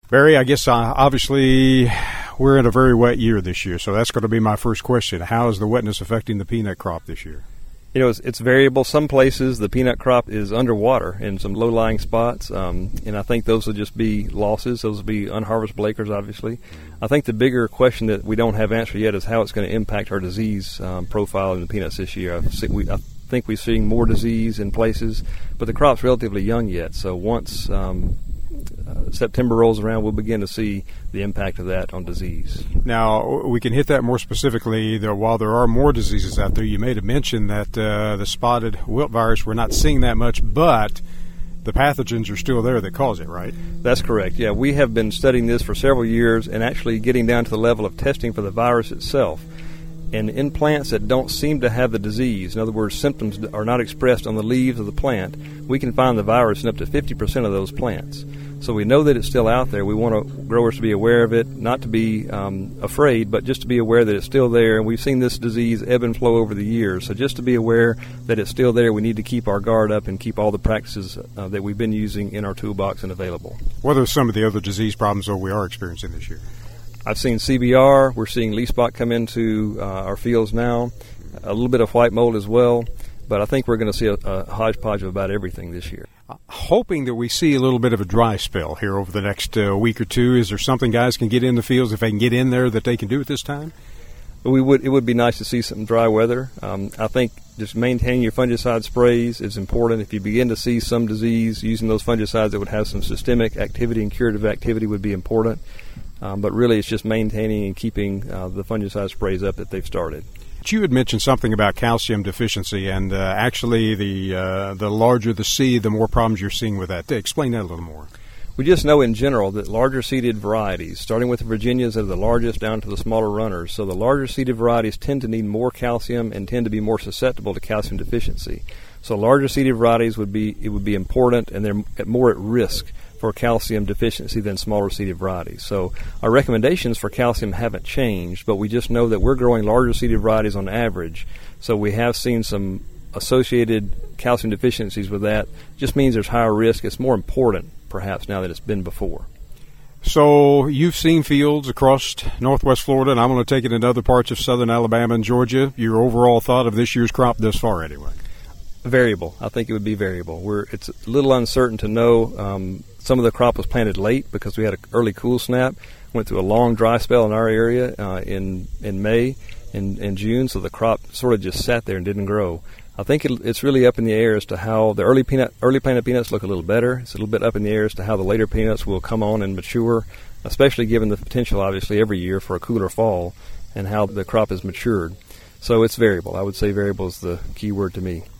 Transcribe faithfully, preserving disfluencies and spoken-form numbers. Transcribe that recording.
Barry, I guess uh, obviously we're in a very wet year this year, so that's going to be my first question. How is the wetness affecting the peanut crop this year? You know, it's, it's variable. Some places the peanut crop is underwater in some low-lying spots, um, and I think those will just be losses. Those will be unharvestable acres, obviously. I think the bigger question that we don't have answered yet is how it's going to impact our disease um, profile in the peanuts this year. I think, we, I think we're seeing more disease in places, but the crop's relatively young yet, so once um, uh, September rolls around, we'll begin to see the impact of that on disease. Now, we can hit that more specifically. There, while there are more diseases out there, you made a mention that uh, the spotted wilt virus, we're not seeing that much, but the pathogens are still there that cause it, right? That's correct. Yeah, we have been studying this for several years and actually getting down to the level of testing for the virus itself. And in plants that don't seem to have the disease, in other words, symptoms are not expressed on the leaves of the plant, we can find the virus in up to fifty percent of those plants. So we know that it's still out there. We want growers to be aware of it, not to be um, afraid, but just to be aware that it's still there. And we've seen this disease ebb and flow over the years. So just to be aware that it's still there, we need to keep our guard up and keep all the practices uh, that we've been using in our toolbox and available. What are some of the other disease problems that we are experiencing this year? I've seen C B R. We're seeing leaf spot come into uh, our fields now. A little bit of white mold as well. But I think we're going to see a, a hodgepodge of about everything this year. Uh, hoping that we see a little bit of a dry spell here over the next uh, week or two. Is there something guys can get in the fields, if they can get in there, that they can do at this time? We would. It would be nice to see some dry weather. Um, I think just maintaining your fungicide sprays is important. If you begin to see some disease, using those fungicides that would have some systemic activity and curative activity would be important. Um, but really it's just maintaining and keeping uh, the fungicide sprays up that they've started. You had mentioned something about calcium deficiency, and uh, actually the uh, the larger the seed, the more problems you're seeing with that. Explain that a little more. We just know in general that larger seeded varieties, starting with the Virginias that are the largest down to the smaller runners, so the larger seeded varieties tend to need more calcium and tend to be more susceptible to calcium deficiency. So larger seeded varieties would be it would be important, and they're more at risk for calcium deficiency than smaller seeded varieties. So our recommendations for calcium haven't changed, but we just know that we're growing larger seeded varieties on average. So we have seen some associated calcium deficiencies with that. Just means there's higher risk. It's more important perhaps now than it's been before. So you've seen fields across northwest Florida, and I'm going to take it into other parts of southern Alabama and Georgia. Your overall thought of this year's crop thus far anyway? Variable. I think it would be variable. We're, it's a little uncertain to know. Um, some of the crop was planted late because we had an early cool snap. Went through a long dry spell in our area uh, in in May and, and June, so the crop sort of just sat there and didn't grow. I think it, it's really up in the air as to how the early peanut, early planted peanuts look a little better. It's a little bit up in the air as to how the later peanuts will come on and mature, especially given the potential, obviously, every year for a cooler fall and how the crop is matured. So it's variable. I would say variable is the key word to me.